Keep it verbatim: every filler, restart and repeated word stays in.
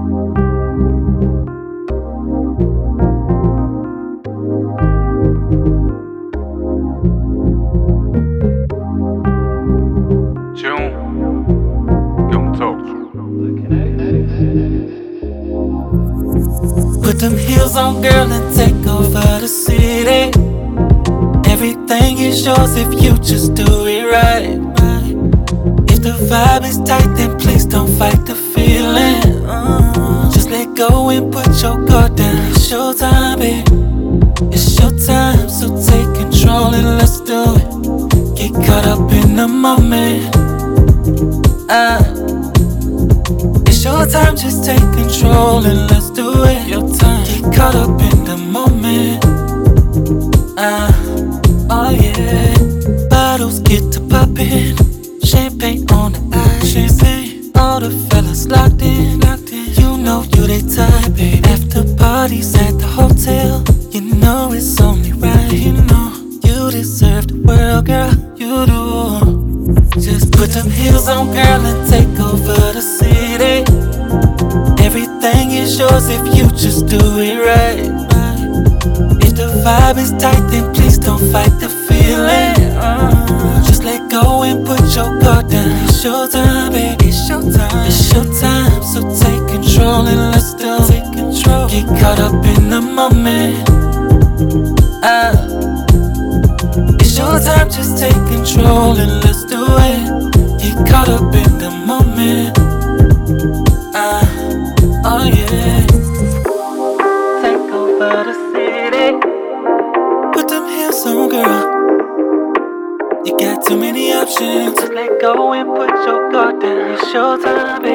June, Young Talk. Put them heels on, girl, and take over the city. Everything is yours if you just do it right. If the vibe is tight, then please don't fight the feeling. Uh, just let go and put your guard down. It's your time, babe. It's your time, so take control and let's do it. Get caught up in the moment. Uh, it's your time, just take control and let's do it. Your time, get caught up in the moment. Uh, oh yeah. Bottles get to poppin', champagne on the ice. Champagne, all the fellas locked in, locked in. You know you they type, babe. After parties at the hotel, you know it's only right. You know you deserve the world, girl. You do. Just put them heels on, girl, and take over the city. Everything is yours if you just do it right. If the vibe is tight, then please don't fight the feeling. Uh, just let go and put your guard down. It's your time, baby. It's your time. It's your time, so take control and let's do it. Take control. Get caught up in the moment. Uh, it's your time, just take control and let's do it. Get caught up in the moment. Uh, oh yeah. Take over the city. Put them heels on, girl. You got too many options. Just let go and put your guard down. It's your time, baby.